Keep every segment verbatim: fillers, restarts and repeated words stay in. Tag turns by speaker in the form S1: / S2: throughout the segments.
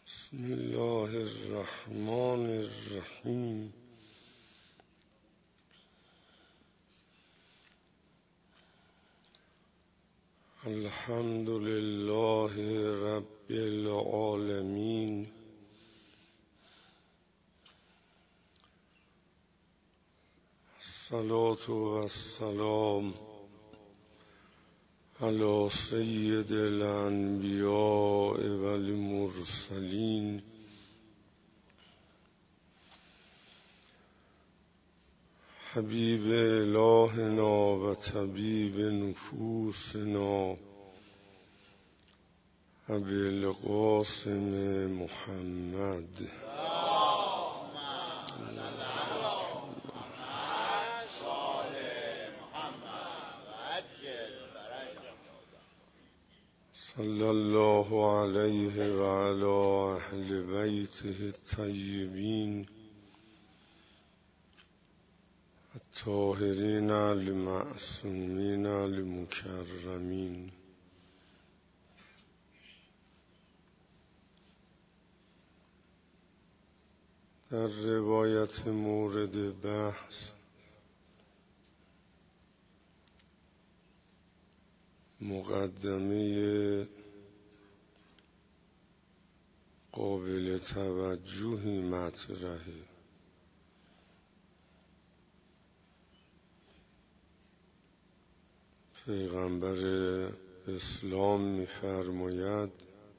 S1: بسم الله الرحمن الرحیم. الحمد لله رب العالمین. الصلاة والسلام علی سید الانبیاء والمرسلین حبیب الهنا و طبیب نفوسنا ابی القاسم محمد. صلی الله علیه و علی اهل بیته الطیبین الطاهرین المعصومین المکرمین. در روایت مورد بحث مقدمه قابل توجهی مطرحه. پیغمبر اسلام می‌فرماید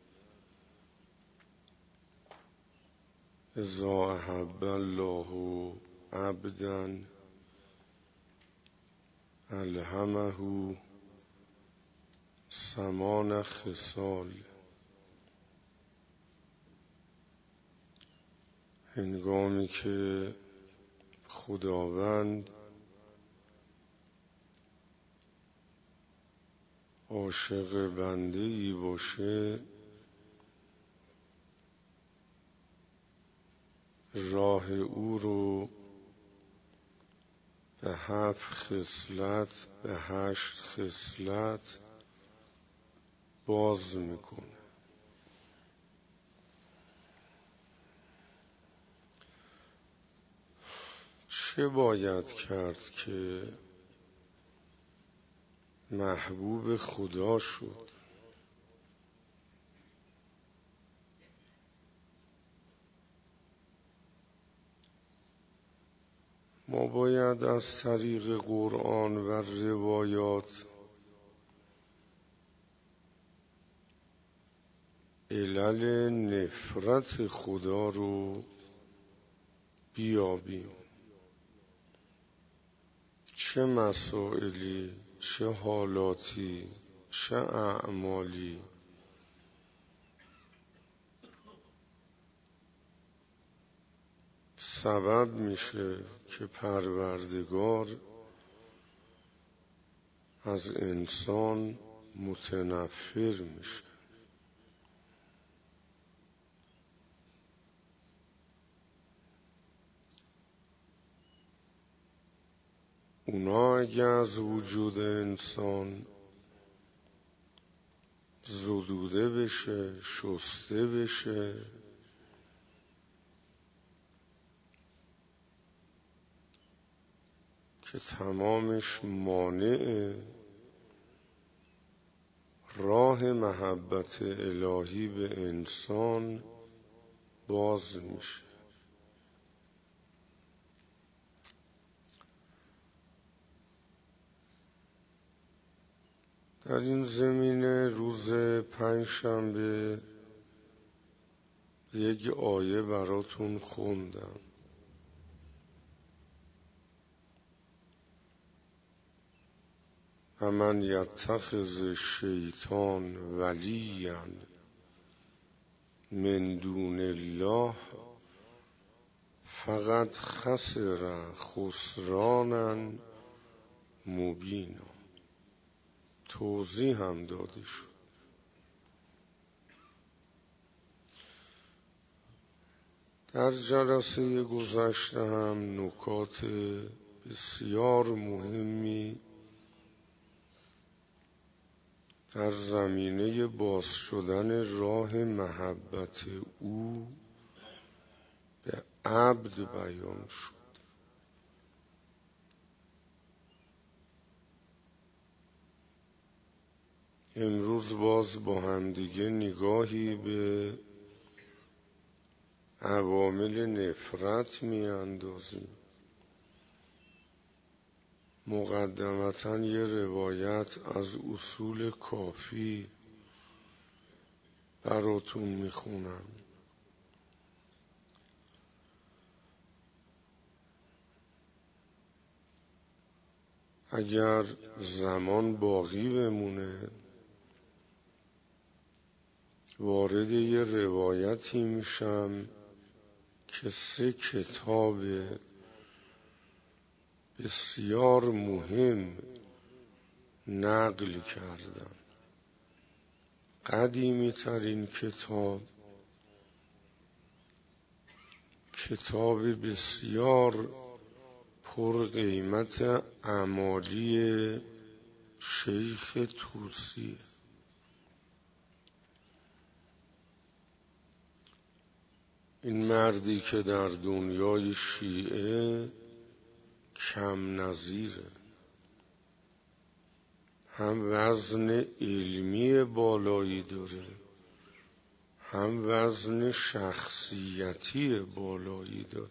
S1: اذا احب الله عبدا الهمه ثمان خصال. هنگامی که خداوند عاشق بنده ای باشه، راه او رو به هفت خصلت به هشت خصلت باز میکنه. چه باید کرد که محبوب خدا شد؟ ما باید از طریق قرآن و روایات علل نفرت خدا رو بیابیم. چه مسائلی، چه حالاتی، چه اعمالی سبب میشه که پروردگار از انسان متنفر میشه. اونا اگه از وجود انسان زدوده بشه، شسته بشه، که تمامش مانع راه محبت الهی به انسان باز میشه. در این زمینه روز پنجشنبه یک آیه براتون خوندم. و من یتخذ الشیطان ولیا من دون الله فقد خسر خسرانا مبینا. توضیح هم داده شد. در جلسه گذشته هم نکات بسیار مهمی در زمینه باز شدن راه محبت او به عبد بیان شد. امروز باز با همدیگه نگاهی به عوامل نفرت می اندازیم. مقدمتاً یه روایت از اصول کافی براتون میخونم. اگر زمان باقی بمونه وارد یه روایتی میشم که سه کتاب بسیار مهم نقل کردن. قدیمی ترین کتاب، کتاب بسیار پر قیمت اعمالی شیخ طوسی. این مردی که در دنیای شیعه کم نظیره، هم وزن علمی بالایی داره هم وزن شخصیتی بالایی داره.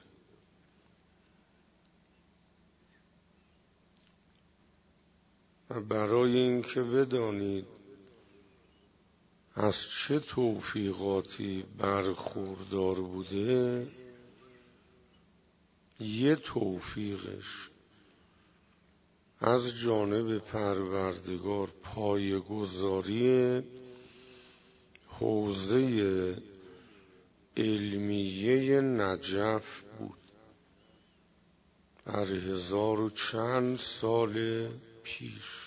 S1: و برای اینکه بدانید از چه توفیقاتی برخوردار بوده، یه توفیقش از جانب پروردگار پایه‌گذاری حوزه علمیه نجف بود در هزار و چند سال پیش.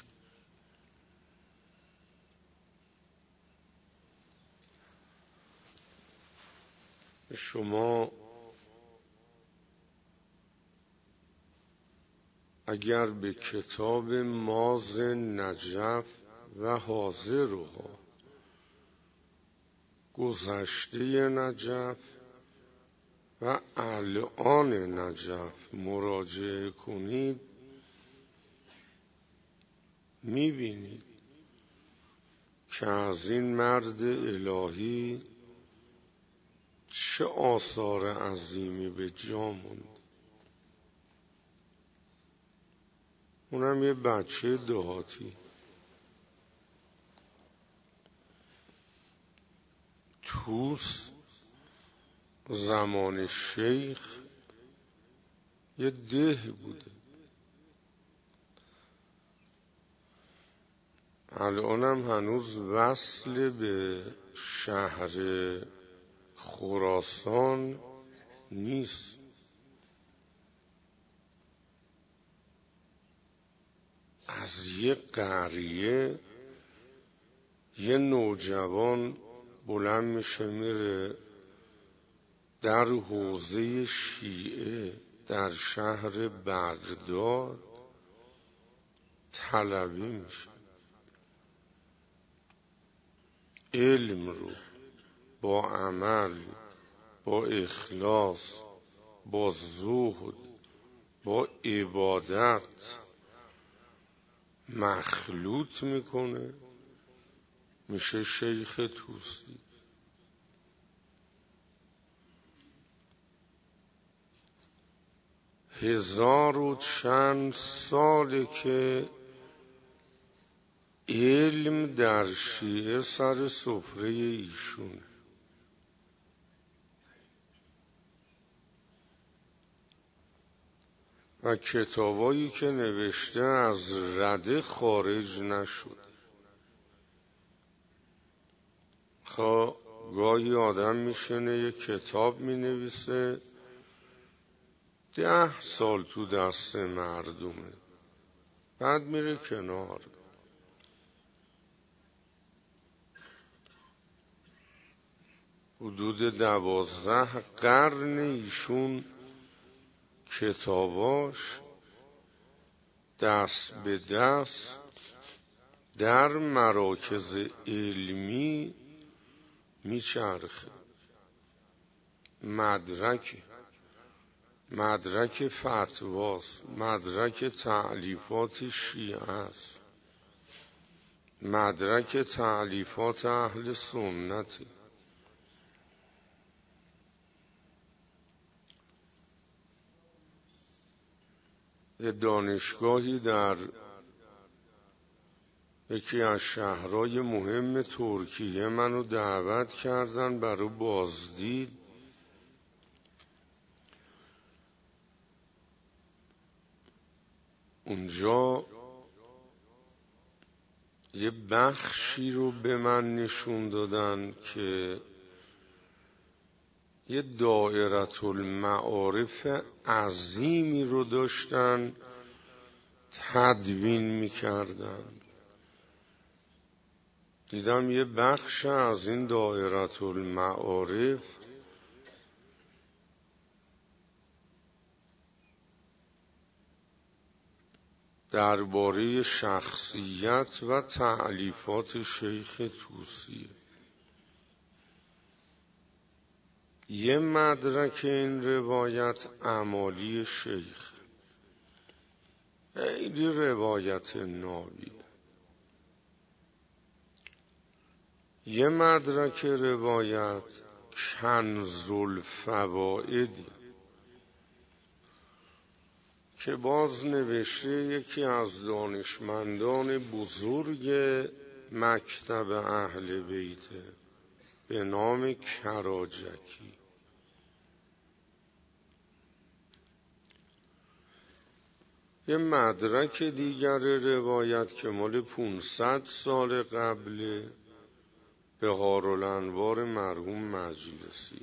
S1: شما اگر به کتاب ماز نجف و حاضرها، گذشته نجف و الان نجف مراجعه کنید، میبینید که از این مرد الهی چه آثار عظیمی به جا موند. اونم یه بچه دهاتی. طوس زمان شیخ یه ده بوده، الانم هنوز وصل به شهر خراسان نیست. از یه قریه یه نوجوان بلند میشه میره در حوزه شیعه در شهر بغداد طلبه میشه. علم رو با عمل، با اخلاص، با زهد، با عبادت مخلوط میکنه، میشه شیخ طوسی. هزار و چند ساله که علم در شیعه سر سفره ایشون. و کتابایی که نوشته از رده خارج نشد. خواه گاهی آدم میشنه یه کتاب مینویسه ده سال تو دست مردمه، بعد میره کنار. حدود دوازده قرن ایشون کتاباش دست به دست در مراکز علمی میچرخه. مدرک مدرک فتواست، مدرک تألیفات شیعه است، مدرک تألیفات اهل سنت. یه دانشگاهی در یکی از شهرهای مهم ترکیه منو دعوت کردن برای بازدید. اونجا یه بخشی رو به من نشون دادن که یه دایره المعارف عظیمی رو داشتن تدوین میکردن. دیدم یه بخش از این دایره المعارف درباره شخصیت و تألیفات شیخ طوسیه. یه مدرک این روایت اعمالی شیخ، خیلی روایت نابیه. یه مدرک روایت کنز الفوائدی که باز نوشته یکی از دانشمندان بزرگ مکتب اهل بیته به نام کراجکی. یه مدرک دیگر روایت که مال پونصد سال قبله، بهارالانوار مرحوم مجلسی.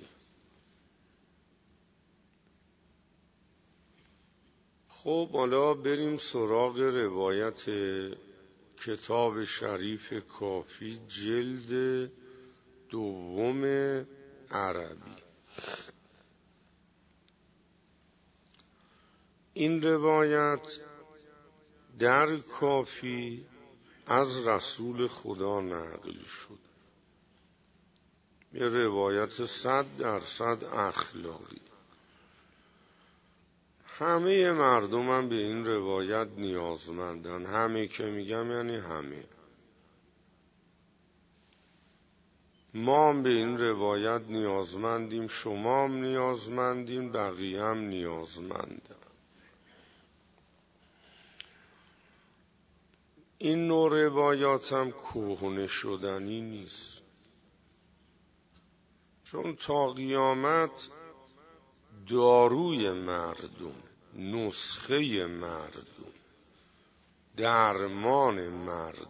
S1: خب حالا بریم سراغ روایت کتاب شریف کافی جلد دوم عربی. این روایت در کافی از رسول خدا نقل شد. یه روایت صد درصد اخلاقی. همه مردم هم به این روایت نیازمندن. همه که میگم یعنی همه. ما هم به این روایت نیازمندیم، شما هم نیازمندیم، بقیه هم نیازمندن. این نوع روایات هم کهنه شدنی نیست، چون تا قیامت داروی مردم، نسخه مردم، درمان مردم.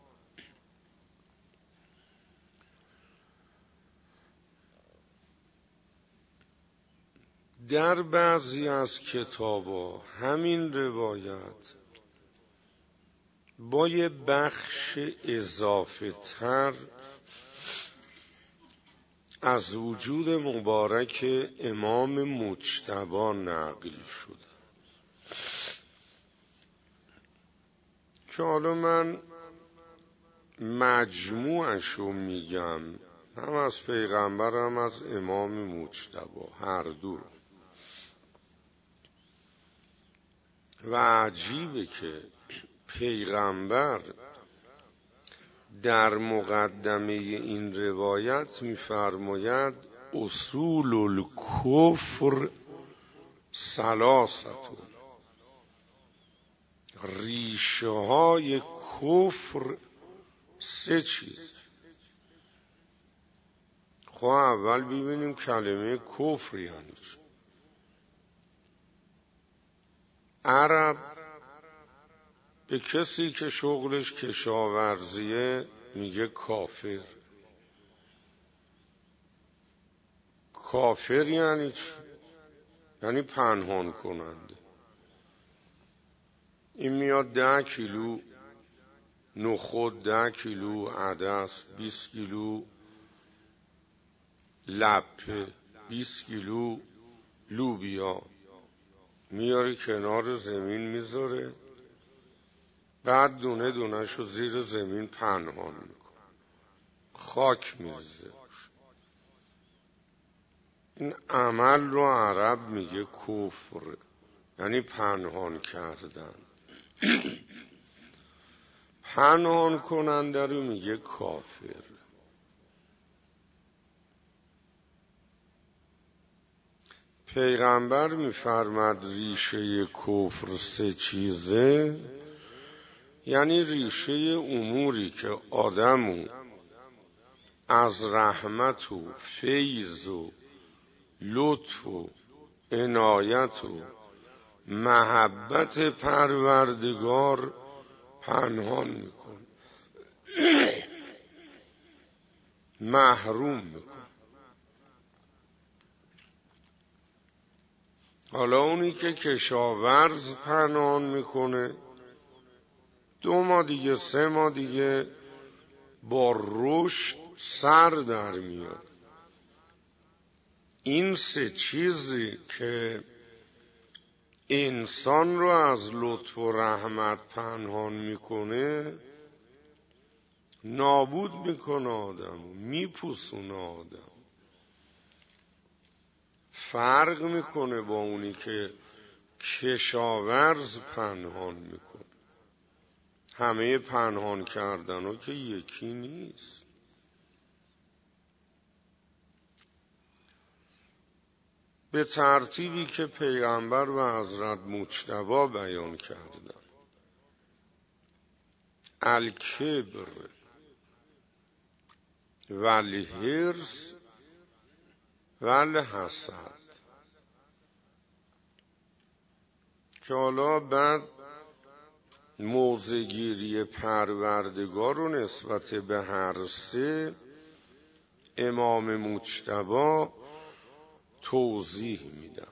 S1: در بعضی از کتابا همین روایت با یه بخش اضافه تر از وجود مبارک امام مجتبی نقل شده که حالا من مجموعشو میگم، هم از پیغمبر هم از امام مجتبی، هر دو. و عجیبه که پیغمبر در مقدمه این روایت می‌فرماید اصول الکفر ثلاثه، ریشه های کفر سه چیز. خب اول ببینیم کلمه کفر یعنی چی. عرب به کسی که شغلش کشاورزیه میگه کافر. کافر یعنی چی؟ یعنی پنهان کننده. این میاد ده کیلو نخود، ده کیلو عدس، بیست کیلو لپه، بیست کیلو لوبیا میاره کنار زمین میذاره، بعد دونه دونه‌ش رو زیر زمین پنهان میکنه، خاک میریزه. این عمل رو عرب میگه کفر، یعنی پنهان کردن. پنهان کننده رو میگه کافر. پیغمبر میفرماد ریشه کفر سه چیزه، یعنی ریشه اموری که آدمو از رحمت و فیض و لطف و عنایت و محبت پروردگار پنهان میکن، محروم میکن. حالا اونی که کشاورز پنهان میکنه، دو ماه دیگه سه ماه دیگه با رشد سر در میاد. این سه چیزی که انسان رو از لطف و رحمت پنهان میکنه، نابود میکنه آدم، میپوسونه آدم. فرق میکنه با اونی که کشاورز پنهان میکنه. همه پنهان کردن ها که یکی نیست. به ترتیبی که پیغمبر و حضرت مجتبی بیان کردن. الکبر والحرص والحسد، که حالا بعد موضع‌گیری پروردگار رو نسبت به هر سه امام مجتبی توضیح میدن.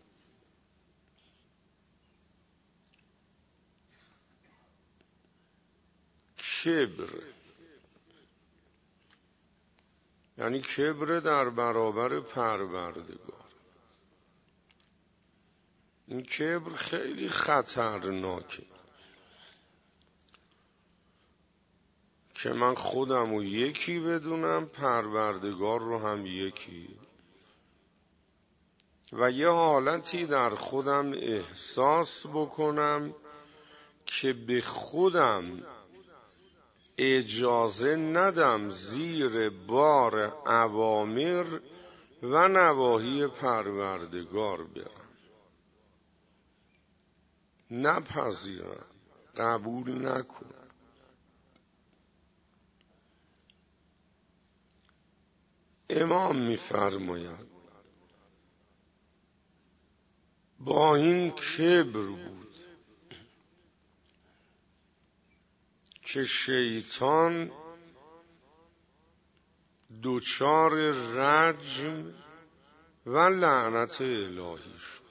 S1: کبر یعنی کبر در برابر پروردگار. این کبر خیلی خطرناکه که من خودم رو یکی بدونم، پروردگار رو هم یکی، و یه حالتی در خودم احساس بکنم که به خودم اجازه ندم زیر بار اوامر و نواهی پروردگار برم، نپذیرم، قبول نکنم. امام می‌فرماید با این کبر بود که شیطان دچار رجم و لعنت الهی شد.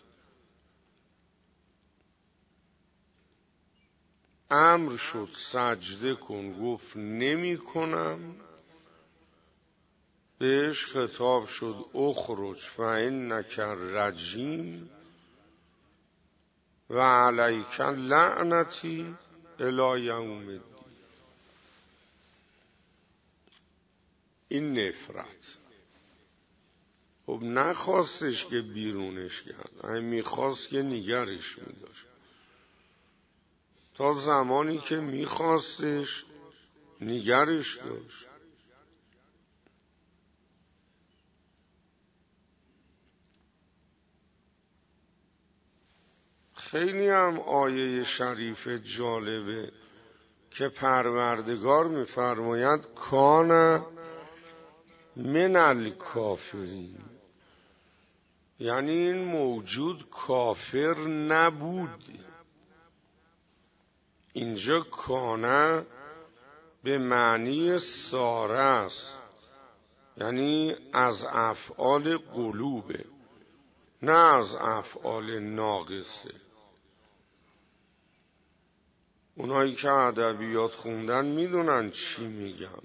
S1: امر شد سجده کن، گفت نمی کنم. بهش خطاب شد اخرج فانک رجیم و علیک لعنتی الی یوم الدین. این نفرت. خب نخواستش که بیرونش کرد، این میخواست که نگرش میداشت. تا زمانی که میخواستش نگرش داشت. خیلی هم آیه شریف جالبه که پروردگار میفرماید کان من الکافرین، یعنی این موجود کافر نبود. اینجا کانه به معنی ساره است، یعنی از افعال قلوبه، نه از افعال ناقصه. اونایی که ادبیات خوندن میدونن چی میگم.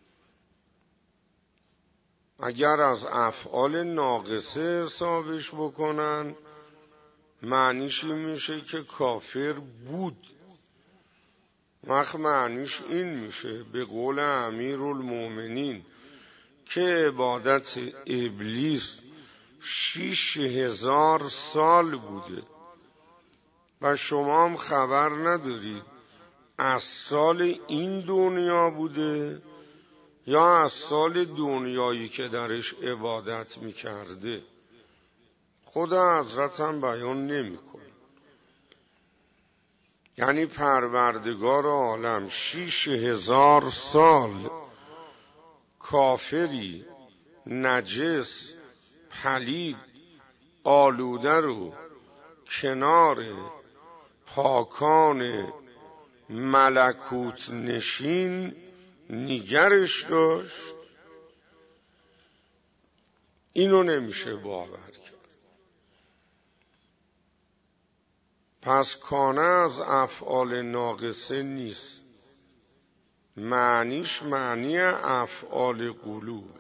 S1: اگر از افعال ناقصه حسابش بکنن، معنیش این میشه که کافر بود. وقت معنیش این میشه به قول امیرالمومنین که عبادت ابلیس شیش هزار سال بوده و شما هم خبر ندارید از سال این دنیا بوده یا از سال دنیایی که درش عبادت میکرده. خدا حضرت هم بیان نمیکنه. یعنی پروردگار عالم شیش هزار سال کافری نجس پلید آلوده رو کنار پاکان ملکوت نشین نگرش داشت. اینو نمیشه باور کرد. پس کانه از افعال ناقصه نیست، معنیش معنی افعال قلوبه.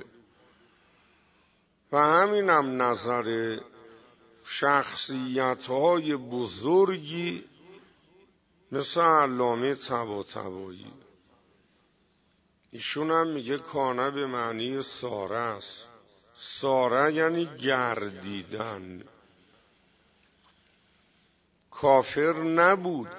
S1: و همینم نظر شخصیت‌های بزرگی مثل علامه طباطبایی. ایشون هم میگه کانه به معنی ساره است. ساره یعنی گردیدن. کافر نبود،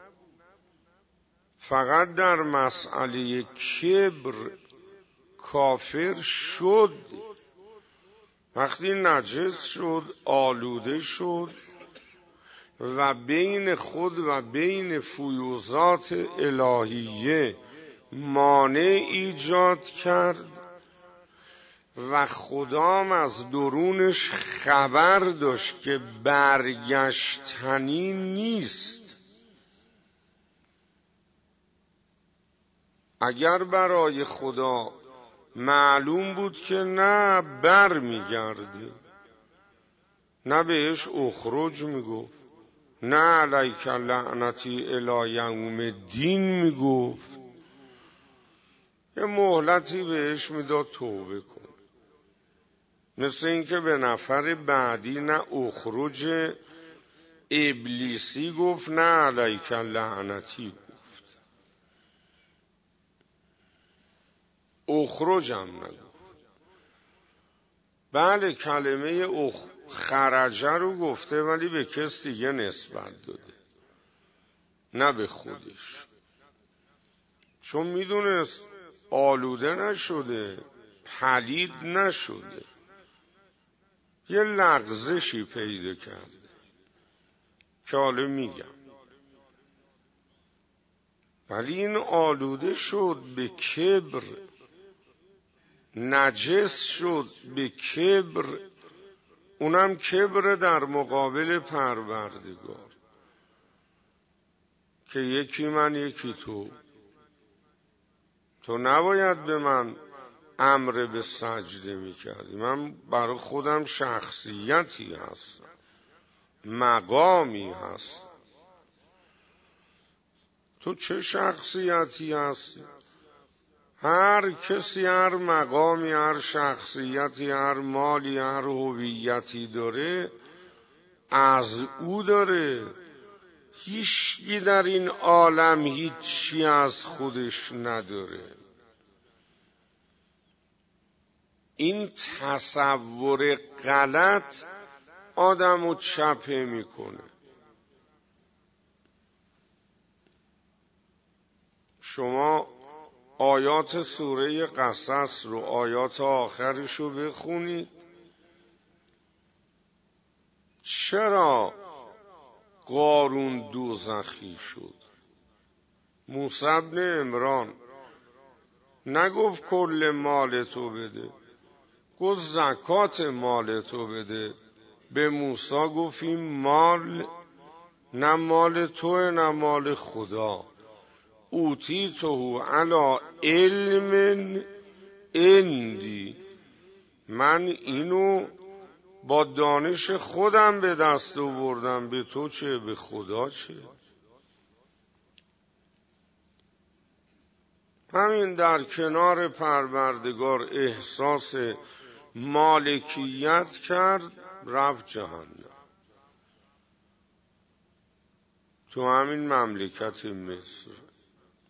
S1: فقط در مسئله کبر کافر شد. وقتی نجس شد، آلوده شد و بین خود و بین فیوضات الهیه مانع ایجاد کرد و خدام از درونش خبر داشت که برگشتنی نیست. اگر برای خدا معلوم بود که نه بر میگرده، نه بهش اخرج میگفت، نه علیک لعنتی الی یوم الدین میگفت، یه مهلتی بهش میداد توبه کن. مثل اینکه به نفر بعدی نه اخرج ابلیسی گفت نه علیک لعنتی گفت، اخرجم نگفت. بله کلمه اخ... خرجه رو گفته ولی به کس دیگه نسبت داده، نه به خودش، چون میدونست آلوده نشده، پلید نشده، یه لغزشی پیدا کرده که حالا میگم. ولی این آلوده شد به کبر، نجس شد به کبر، اونم کبر در مقابل پروردگار که یکی من یکی تو، تو نباید به من امر به سجده میکردی، من برای خودم شخصیتی هستم، مقامی هست. تو چه شخصیتی هستی؟ هر کسی هر مقامی، هر شخصیتی، هر مالی، هر هویتی داره از او داره. هیچکی در این عالم هیچی از خودش نداره. این تصور غلط آدمو چپه میکنه. شما آیات سوره قصص رو، آیات آخرش رو بخونید. چرا قارون دوزخی شد؟ موسی بن عمران نگفت کل مال تو بده، گفت زکات مال تو بده. به موسی گفت این مال نه مال توه نه مال خدا، اوتیته علی علم عندی، من اینو با دانش خودم به دست آوردم، به تو چه به خدا چه؟ همین در کنار پروردگار احساس مالکیت کرد، رفت جهنم. تو همین مملکت مصر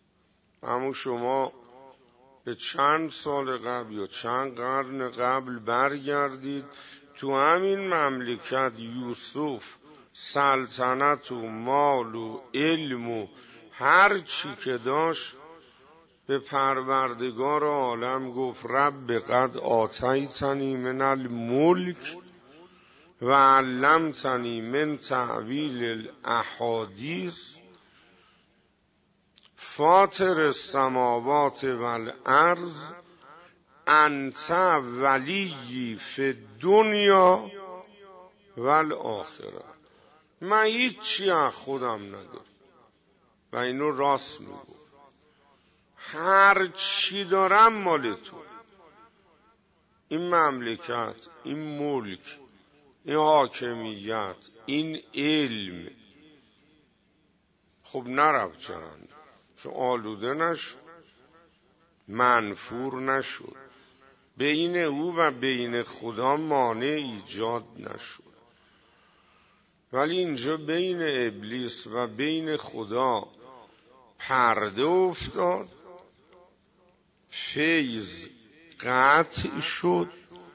S1: اما شما به چند سال قبل یا چند قرن قبل برگردید، تو همین مملکت یوسف سلطنت و مال و علم و هر چی که داشت به پروردگار عالم گفت رب قد آتیتنی من الملک و علمتنی من تعویل الاحادیث فاطر السماوات والارض انت ولی فی الدنیا والآخره. من هیچی از خودم ندارم و اینو راست میگم. هر چی دارم مال تو. این مملکت، این ملک، این حاکمیت، این علم خب نرفت چرند، چون آلوده نشد، منفور نشد، بین او و بین خدا مانع ایجاد نشد. ولی اینجا بین ابلیس و بین خدا پرده افتاد، فیض قطع شد،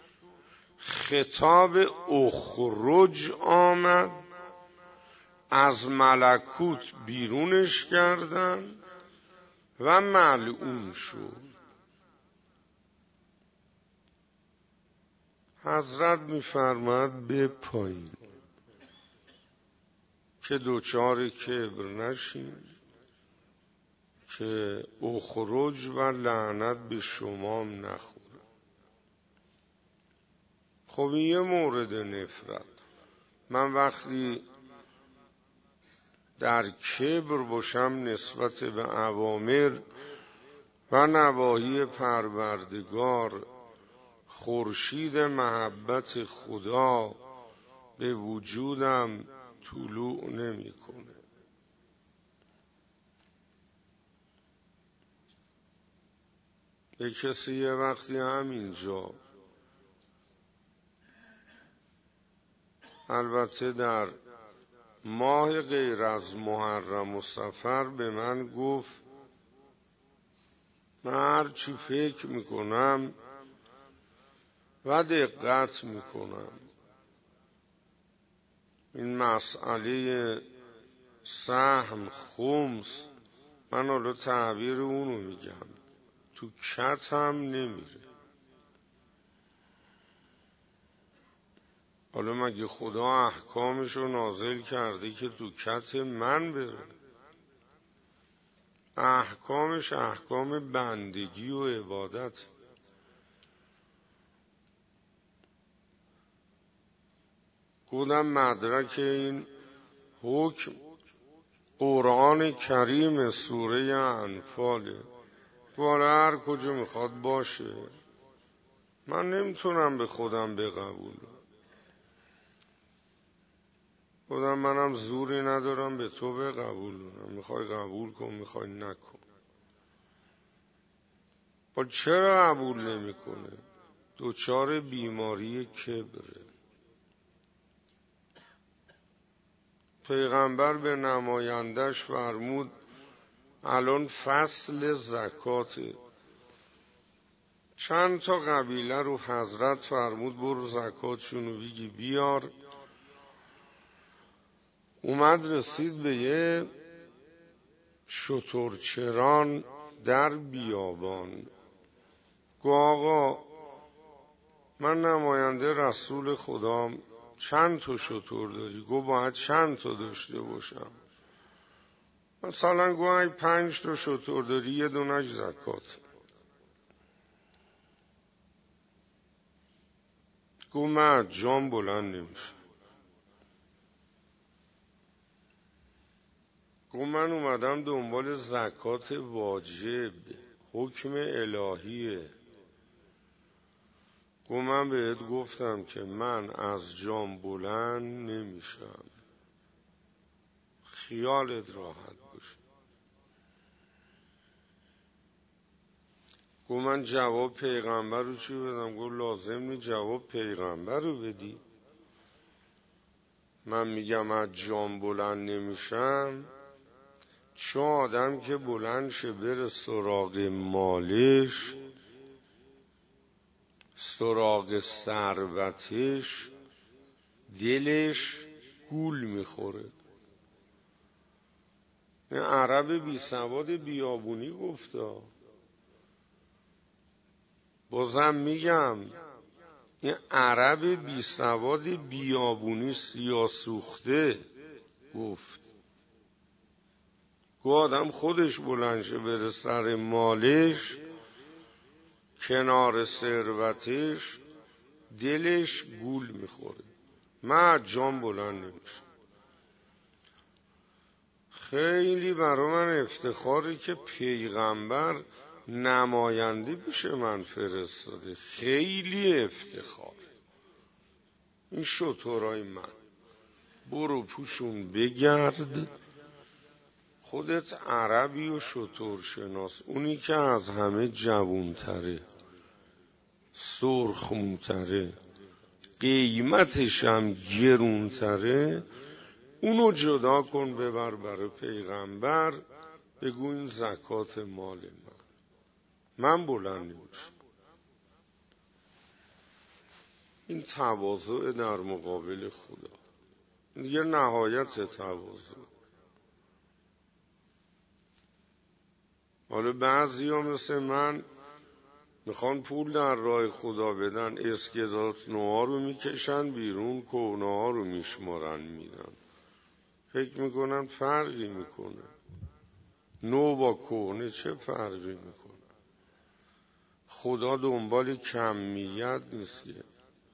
S1: خطاب اخرج آمد، از ملکوت بیرونش کردن و ملعون شد. حضرت می‌فرماید به پایین که دوچار کبر نشین، که اخرج و لعنت به شما نخوره. خب این یه مورد نفرت. من وقتی در کبر باشم نسبت به اوامر و نواهی پروردگار، خورشید محبت خدا به وجودم طلوع نمی‌کنه. یک کسی یه وقتی همینجا، البته در ماه غیر از محرم و صفر، به من گفت من هر چی فکر میکنم و دقت میکنم، این مسئله سهم خمس، من حالا تعبیر اونو میگم، تو کت هم نمیره. حالا مگه خدا احکامشو نازل کرده که تو کت من بره؟ احکامش احکام بندگی و عبادت. گفتم مدرک این حکم قرآن کریم سوره انفاله، والا هر کجا میخواد باشه، من نمیتونم به خودم بقبولم. خودم منم زوری ندارم به تو بقبولونم، میخوای قبول کن، میخوای نکن. با چرا قبول نمیکنه؟ دوچار بیماری کبره. پیغمبر به نمایندش فرمود الان فصل زکاته. چند تا قبیله رو حضرت فرمود برو زکاتشونو بگی بیار. اومد رسید به یه شترچران در بیابان. گو آقا من نماینده رسول خدام، چند تا شتر داری؟ گو باید چند تا داشته باشم. مثلا گو ای پنج تا شتر داری یه دونش زکات. گو من جام بلند نمیشه. گو من اومدم دنبال زکات واجب، حکم الهیه. گو من بهت گفتم که من از جام بلند نمیشم، خیالت راحت باشه. گو من جواب پیغمبر رو چی بدم؟ گو لازم نی جواب پیغمبر رو بدی. من میگم از جام بلند نمیشم، چو آدم که بلند شه بره سراغ مالش، سراغ ثروتش، دلش گول میخوره. این عرب بی سواد بیابونی گفتا. بازم میگم این عرب بی سواد بیابونی سیاسوخته گفت. گو آدم خودش بلند شه بره سر مالش، کنار ثروتش، دلش گول میخوره. من جام بلند نمیشه. خیلی برای من افتخاری که پیغمبر نماینده پیش من فرستاده. خیلی افتخار. این شترهای من. برو پوشون بگرد، خودت عربی و شتر شناس. اونی که از همه جوونتره، سرخموتره، قیمتش هم گرونتره، اونو جدا کن ببر برای پیغمبر، بگو این زکات مال من. من بلند نمیشم. این تواضع در مقابل خدا دیگه نهایت تواضع. حالا بعضی ها مثل من میخوان پول در راه خدا بدن، اسکدات نوها رو میکشن بیرون، کهنه ها رو میشمارن میدن. فکر میکنن فرقی میکنه. نو با کهنه چه فرقی میکنه؟ خدا دنبال کمیت نیست که.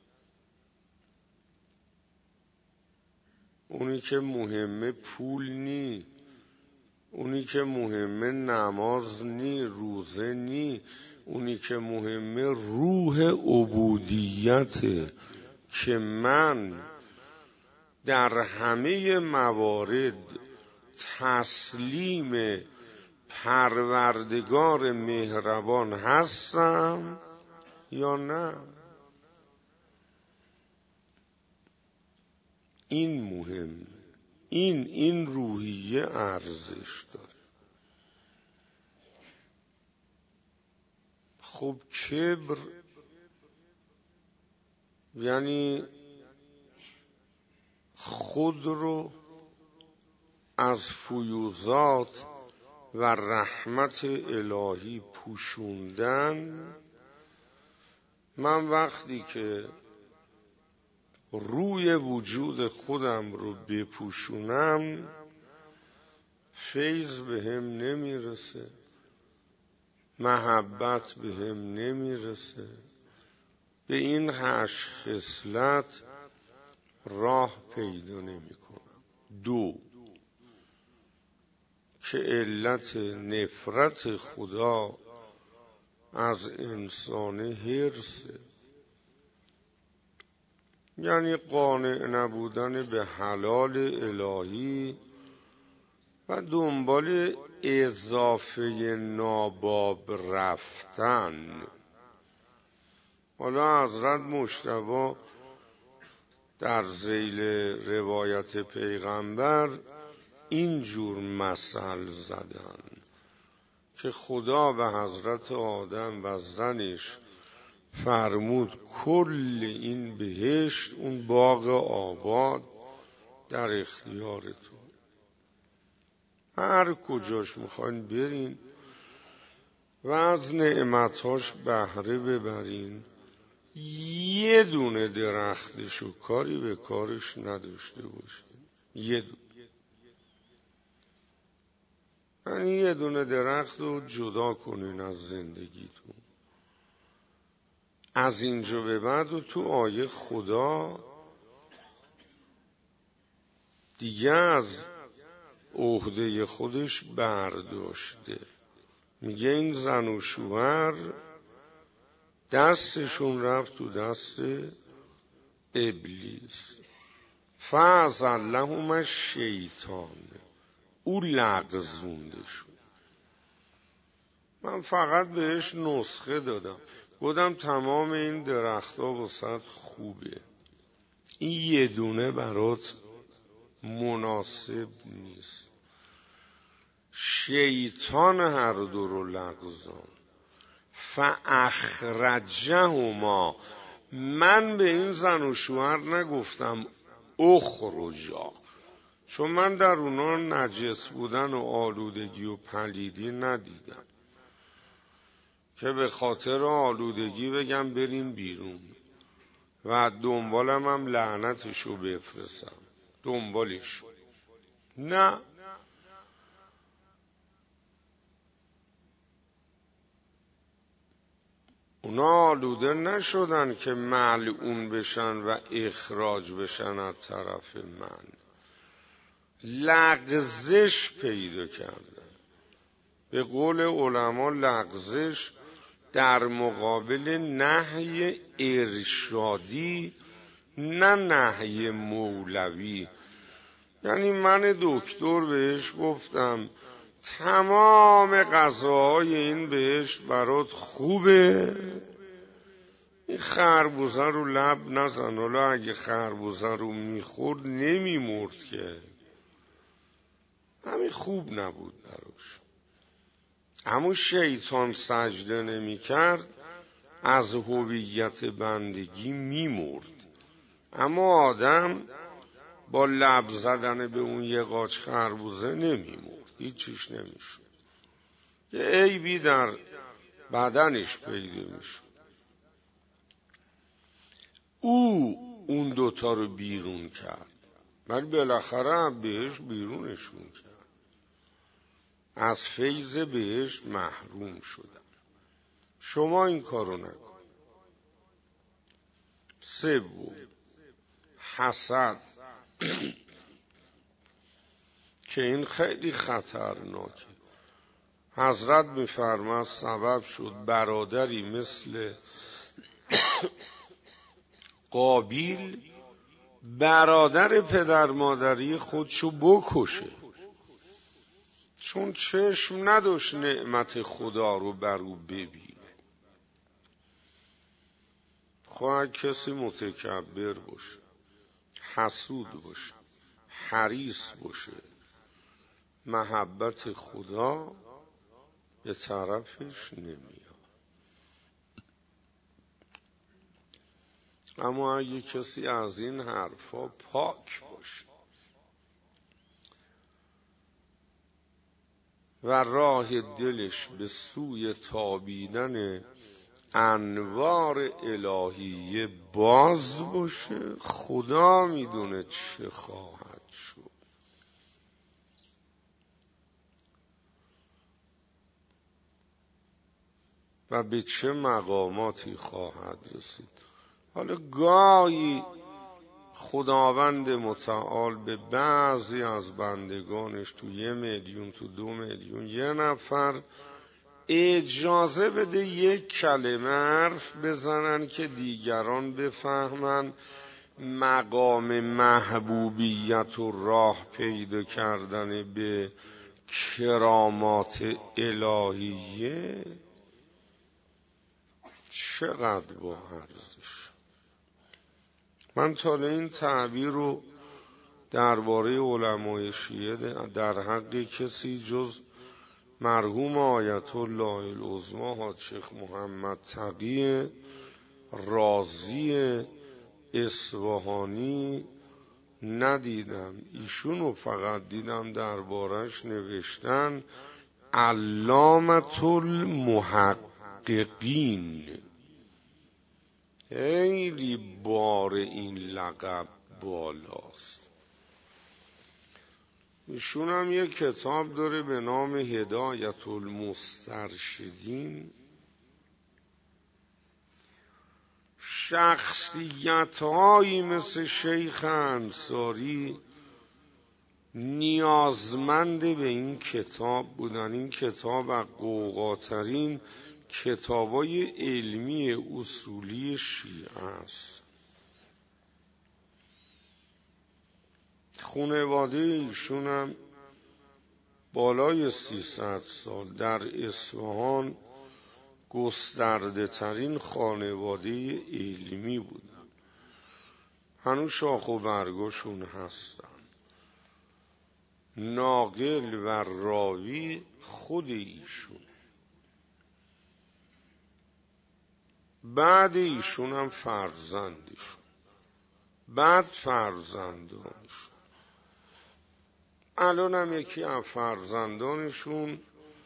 S1: اونی که مهمه پول نی، اونی که مهمه نماز نی، روزه نی، اونی که مهمه روح عبودیته که من در همه موارد تسلیم پروردگار مهربان هستم یا نه. این مهمه. این این روحیه ارزش داره. خب کبر یعنی خود رو از فیوضات و رحمت الهی پوشوندن. من وقتی که روی وجود خودم رو بپوشونم، فیض به هم نمیرسه، محبت به هم نمیرسه. به این هشت خصلت راه پیدا نمی کنم. دو، که علت نفرت خدا از انسان حرصه، یعنی قانع نبودن به حلال الهی و دنبال اضافه ناباب رفتن. حالا حضرت مجتبی در ذیل روایت پیغمبر اینجور مثل زدن که خدا به حضرت آدم و زنش فرمود کل این بهشت، اون باغ آباد در اختیار تو، هر کجاش میخواین برین و از نعمتاش بهره ببرین، یه دونه درختشو کاری به کارش نداشته باشین. یه دونه. یعنی یه دونه درخت رو جدا کنین از زندگیتون. از اینجا به بعد و تو آیه خدا دیگه از عهده خودش برداشته. میگه این زن و شوهر دستشون رفت تو دست ابلیس، فأزلهما الشیطان، او لغزونده شد. من فقط بهش نسخه دادم، گفتم تمام این درختها واسط خوبه، این یه دونه برات مناسب نیست. شیطان هر دو رو لغزان. فاخرجهما، من به این زن و شوهر نگفتم اخرجا، چون من در اونا نجس بودن و آلودگی و پلیدی ندیدم که به خاطر آلودگی بگم بریم بیرون و دنبالم هم لعنتشو بفرستم دنبالش. نه، اونا آلوده نشدن که ملعون بشن و اخراج بشن از طرف من، لغزش پیدا کردن. به قول علما لغزش در مقابل نهی ارشادی، نه نهی مولوی. یعنی من دکتر بهش گفتم تمام غذاهای این بهشت برات خوبه، این خربوزه رو لب نزن، حالا اگه خربوزه رو میخورد نمیمرد که، همین خوب نبود براش. اما شیطان سجده نمیکرد از هویت بندگی میمرد، اما آدم با لب زدن به اون یه قاچ خربوزه نمیمرد، هیچیش نمیشد، یه عیبی در بدنش پیدا میشد. او اون دوتا رو بیرون کرد، ولی بالاخره بهش بیرونشون کرد، از فیض بهش محروم شدن. شما این کارو نکن. سوم، حسد که این خیلی خطرناکه. حضرت می‌فرماید سبب شد برادری مثل قابیل برادر پدر مادری خودشو بکشه، چون چشم نداشت نعمت خدا رو بر او ببینه. خواه کسی متکبر باشه، حسود باشه، حریص باشه، محبت خدا به طرفش نمیاد. اما اگه کسی از این حرفا پاک باشه و راه دلش به سوی تابیدن انوار الهیه باز باشه، خدا میدونه چه خواهد شد. و به چه مقاماتی خواهد رسید. حالا گاهی خداوند متعال به بعضی از بندگانش تو یه میلیون تو دو میلیون یه نفر اجازه بده یک کلمه حرف بزنن که دیگران بفهمن مقام محبوبیت و راه پیدا کردن به کرامات الهیه چقدر با ارزش. من تا این تعبیر رو درباره علمای شیعه در حق کسی جز مرحوم آیت الله العظمی حاج شیخ محمد تقی رازی اصفهانی ندیدم. ایشونو فقط دیدم دربارش نوشتن علامة المحققین. خیلی بار این لقب بالاست. ایشون هم یک کتاب داره به نام هدایت المسترشدین. شخصیت هایی مثل شیخ انصاری نیازمند به این کتاب بودن. این کتاب از قوقاترین کتابای علمی اصولی شیعه است. خانواده ایشون هم بالای سیصد سال در اصفهان گسترده ترین خانواده علمی بودن. هنوز شاخ و برگاشون هستن. ناقل و راوی خود ایشون. بعد ایشون هم فرزندشون، بعد فرزندانشون. الان هم یکی از فرزندانشون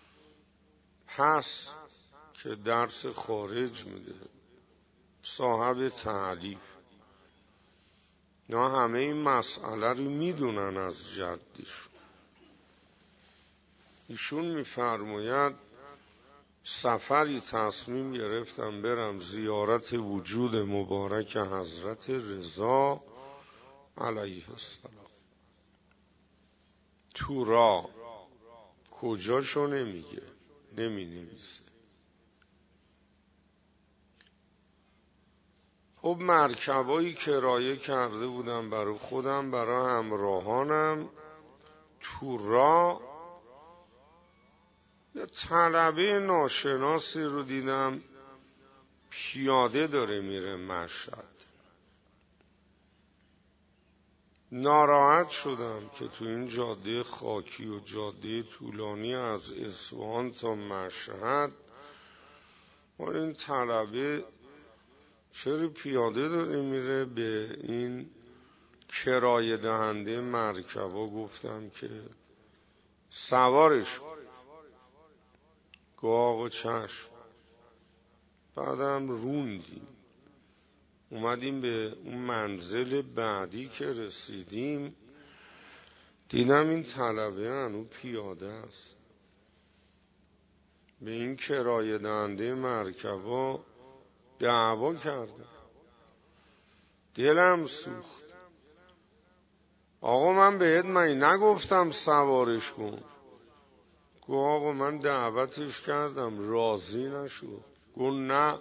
S1: هست که درس خارج میده، صاحب تعلیف. نه همه این مسئله رو میدونن از جدشون. ایشون میفرماید سفری تصمیم گرفتم برم زیارت وجود مبارک حضرت رضا علیه السلام. تو راه کجاشو نمیگه، نمی نویسه. خب مرکبایی کرایه کرده بودم برای خودم، برای همراهانم. تو راه یه طلبه ناشناسی رو دیدم پیاده داره میره مشهد. ناراحت شدم که تو این جاده خاکی و جاده طولانی از اصفهان تا مشهد ما این طلبه چرا پیاده داره میره؟ به این کرایه دهنده مرکبا گفتم که سوارش. گفت آقا چشم. بعدم روندیم اومدیم به اون منزل بعدی که رسیدیم، دیدم این طلبه هنوز پیاده است. به این کرایه دهنده مرکبا دعوا کرده. دلم سوخت. آقا من بهت من نگفتم سوارش کن؟ گفت آقا من دعوتش کردم راضی نشد. گفت نه.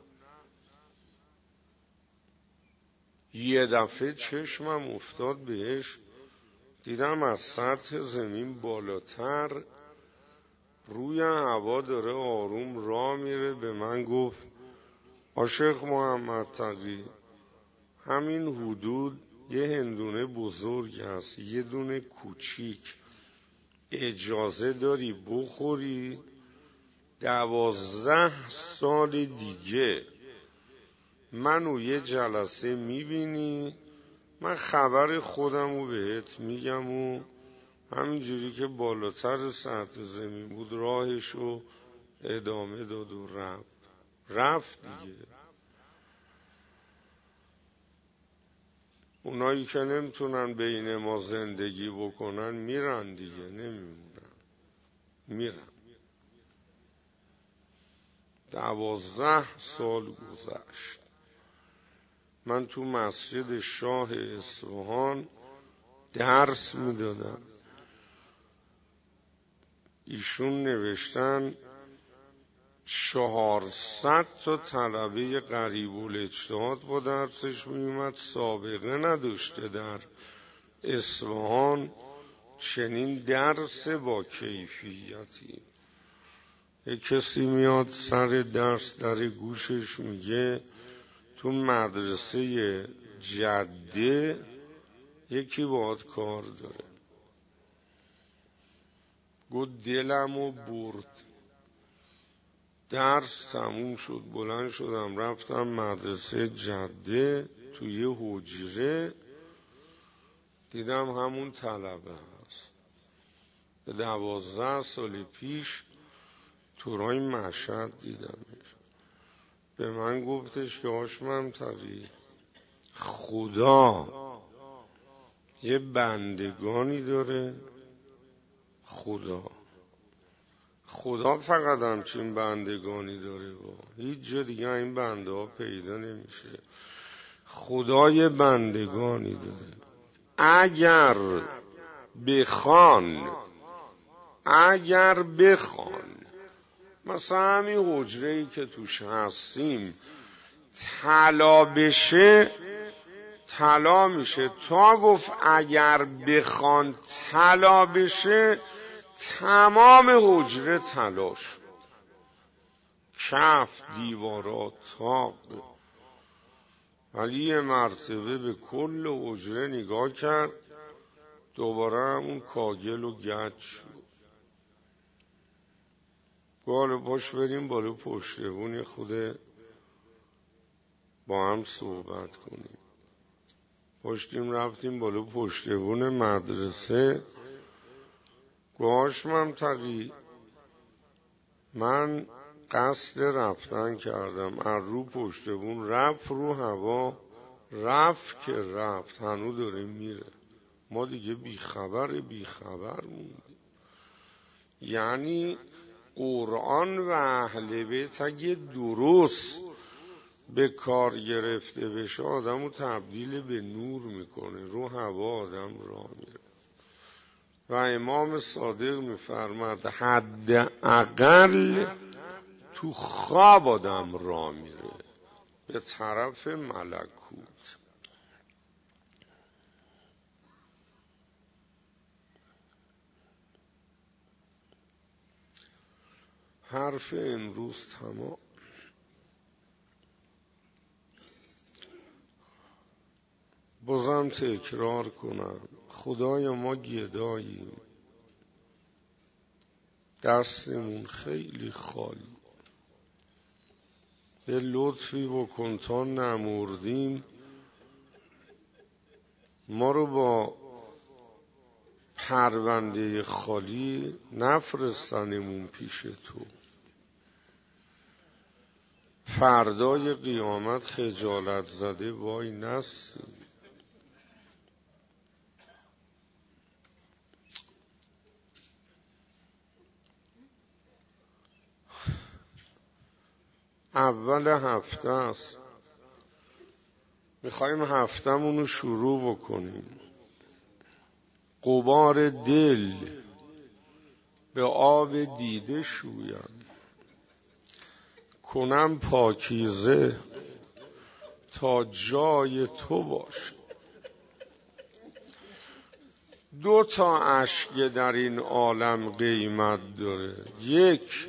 S1: یه دفعه چشمم افتاد بهش، دیدم از سطح زمین بالاتر روی هوا داره آروم راه میره. به من گفت عاشق محمد تقی، همین حدود یه هندونه بزرگ هست، یه دونه کوچیک، اجازه داری بخوری؟ دوازده سال دیگه منو یه جلسه میبینی، من خبر خودم رو بهت میگم. و همینجوری که بالاتر سطح زمین بود راهشو ادامه داد و رفت. رفت دیگه. اونایی که نمیتونن بین ما زندگی بکنن میرن دیگه، نمیمونن، میرن. دوازده سال گذشت. من تو مسجد شاه اصفهان درس میدادم. ایشون نوشتن چهارصد تا طلبه قریب الاجتهاد با درسش میومد، سابقه نداشته در اصفهان چنین درس با کیفیتی. یک کسی میاد سر درس در گوشش میگه تو مدرسه جده یکی باهات کار داره. گفت دلمو برد. درس تموم شد، بلند شدم رفتم مدرسه جده. توی حجره دیدم همون طلبه هست. به دوازده سال پیش تو راه مشهد دیدمش. به من گفتش که هاشمم تقی، خدا یه بندگانی داره. خدا خدا فقط همچین بندگانی داره، با هیچ جا دیگه این بنده ها پیدا نمیشه. خدا یه بندگانی داره. اگر بخوان اگر بخوان مثلا همین حجره‌ای که توش هستیم طلا بشه، طلا میشه. تا گفت اگر بخوان طلا بشه، تمام حجره طلا شد. کف، دیوارات، تاق. ولی یه مرتبه به کل حجره نگاه کرد، دوباره همون کاگل و گچ شد. بالا پاش بریم بالا پشتبون خود با هم صحبت کنیم. پشتیم رفتیم بالا پشتبون مدرسه. گوهاش منطقی من قصد رفتن کردم، از رو پشتبون رفت رو هوا، رفت که رفت، هنو داره میره. ما دیگه بیخبر بیخبر موندیم. یعنی قرآن و اهل بیت اگه درست به کار گرفته بشه آدمو تبدیل به نور میکنه، رو هوا آدم راه میره. و امام صادق میفرماد حداقل تو خواب آدم راه میره به طرف ملکوت. حرف امروز تمام. بازم تکرار کنم، خدایا ما گداییم، دستمون خیلی خالی، به لطفی بکن تا نمردیم ما رو با پرونده خالی نفرستنمون پیش تو. فردای قیامت خجالت زده وای نستیم. اول هفته است، میخوایم هفتمون رو شروع بکنیم. غبار دل به آب دیده شویم، کنم پاکیزه تا جای تو باش. دو تا اشک در این عالم قیمت داره. یک،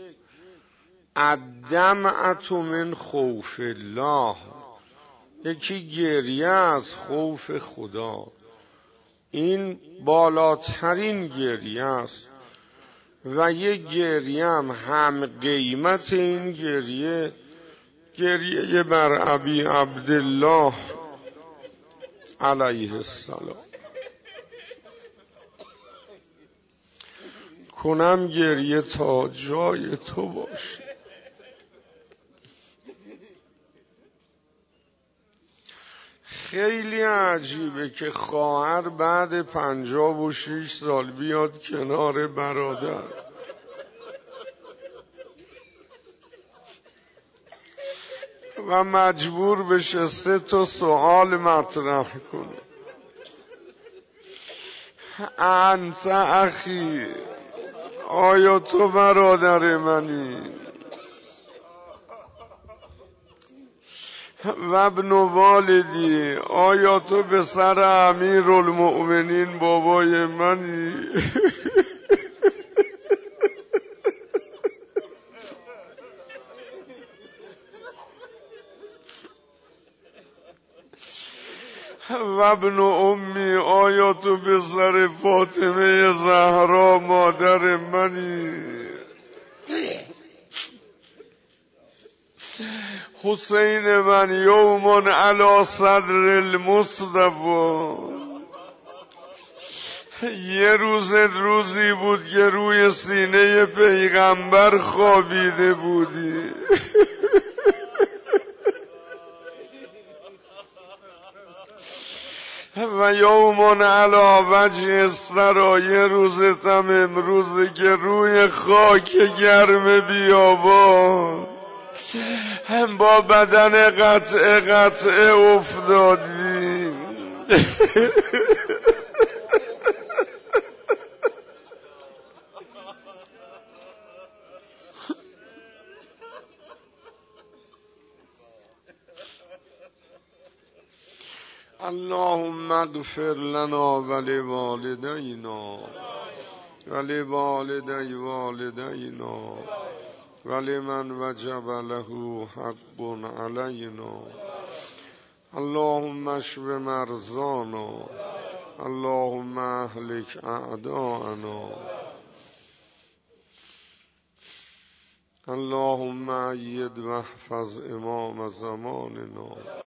S1: الدمعة من خوف الله، یکی گریه از خوف خدا. این بالاترین گریه است و یک گریه هم هم قیمت این گریه گریه بر ابی عبدالله علیه السلام. کنم گریه تا جای تو باشه. خیلی عجیبه که خواهر بعد پنجاه و شش سال بیاد کنار برادر و مجبور بشه سه تا سوال مطرح کنه. انت اخی، آیا تو برادر منی؟ و ابن والدی، آیا تو به سر امیر المؤمنین بابای منی؟ و ابن امی، آیا تو به سر فاطمه زهرا مادر منی؟ حسین من یوم علی صدر المصطفى، یه روز روزی بود که روی سینه پیغمبر خوابیده بودی. و یوم علی وجه الثری، یه روزتم امروزه که روی خاک گرم بیابان هم با بدن قطع قطع افتادی. اللهم اغفر لنا ولوالدینا ولوالدی والدینا ولمن وجب له حق علینا. اللهم اشف مرضانا اللهم اهلک اعداءنا اللهم اید واحفظ امام زماننا